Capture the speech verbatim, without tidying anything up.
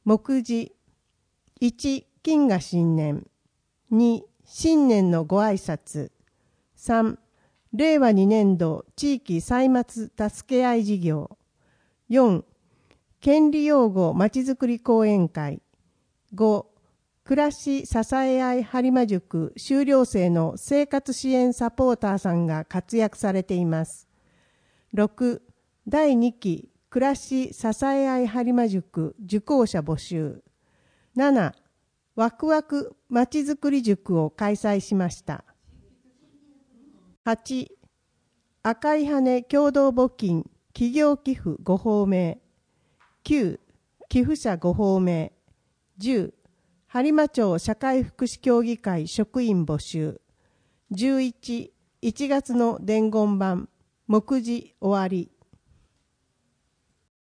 目次。いち、金河新年。に、新年のご挨拶。さん、令和にねん度地域歳末助け合い事業。よん、権利擁護まちづくり講演会。ご、暮らし支え合い播磨塾修了生の生活支援サポーターさんが活躍されています。ろく、だいにき暮らし支え合い播磨塾受講者募集。なな、ワクワクまちづくり塾を開催しました。はち、赤い羽共同募金企業寄付ごほうめい。きゅう、寄付者ごほうめい。じゅう、播磨町社会福祉協議会職員募集。じゅういち、いちがつの伝言版目次終わり。